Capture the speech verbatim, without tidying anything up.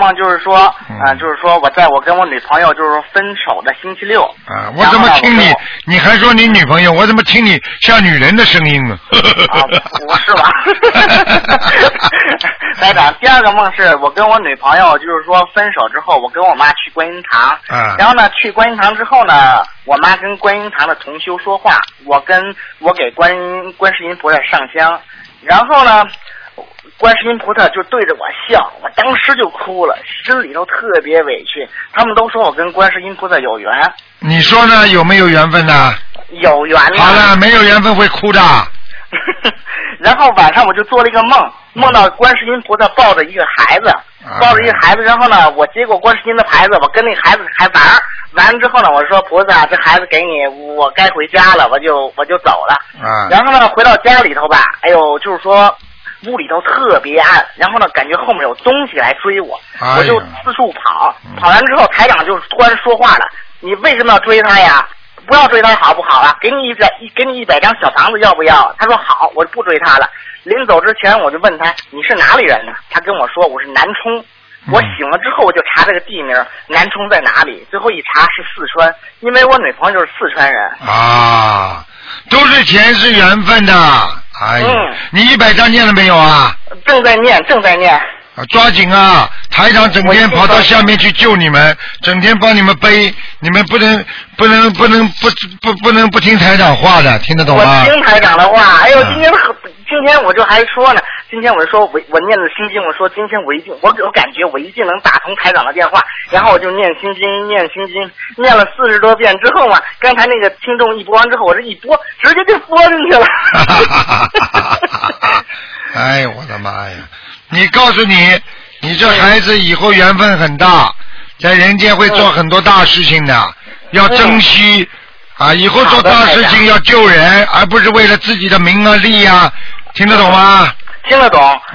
梦就是说，嗯、呃，就是说我在我跟我女朋友就是分手的星期六。 啊，我怎么听你？你还说你女朋友？我怎么听你像女人的声音呢？ 啊，不是吧？台长，第二个梦是我跟我女朋友就是说分手之后，我跟我妈去观音堂， 啊、 然后呢去观音堂之后呢，我妈跟观音堂的同修说话，我跟我给观音观世音菩萨上香，然后呢。观世音菩萨就对着我笑，我当时就哭了，心里头特别委屈。他们都说我跟观世音菩萨有缘， 你说呢？有没有缘分呢？ 有缘了。 好了，没有缘分会哭的。 然后晚上我就做了一个梦，梦到观世音菩萨抱着一个孩子，抱着一个孩子，然后呢，我接过观世音的牌子，我跟那个孩子还玩，完了之后呢，我说菩萨，这孩子给你，我该回家了，我就我就走了。 啊。 然后呢，回到家里头吧，哎呦，就是说。屋里头特别暗，然后呢，感觉后面有东西来追我， 哎、 我就四处跑。跑完之后，台长就突然说话了：“你为什么要追他呀？不要追他好不好啊？给你一百，给你一百张小房子，要不要？”他说：“好，我不追他了。”临走之前，我就问他：“你是哪里人呢？”他跟我说：“我是南充。”我醒了之后，我就查这个地名，南充在哪里？最后一查是四川，因为我女朋友就是四川人。 啊，都是前世缘分的。哎呀， 嗯、 你一百张念了没有啊？ 正在念，正在念。 啊，抓紧啊！台长整天跑到下面去救你们，整天帮你们背，你们不能不能不能不不不能不听台长话的，听得懂吗？ 我听台长的话。哎呦，今天、嗯、今天我就还说呢，今天我就说我我念的心经，我说今天我一定，我我感觉我一定能打通台长的电话，然后我就念心经，念心经，念了四十多遍之后嘛，刚才那个听众一播完之后，我这一播，直接就播进去了。 哎呦，我的妈呀！你告诉你，你这孩子以后缘分很大，在人间会做很多大事情的，要珍惜啊！以后做大事情要救人，而不是为了自己的名啊利啊，听得懂吗？ 听得懂。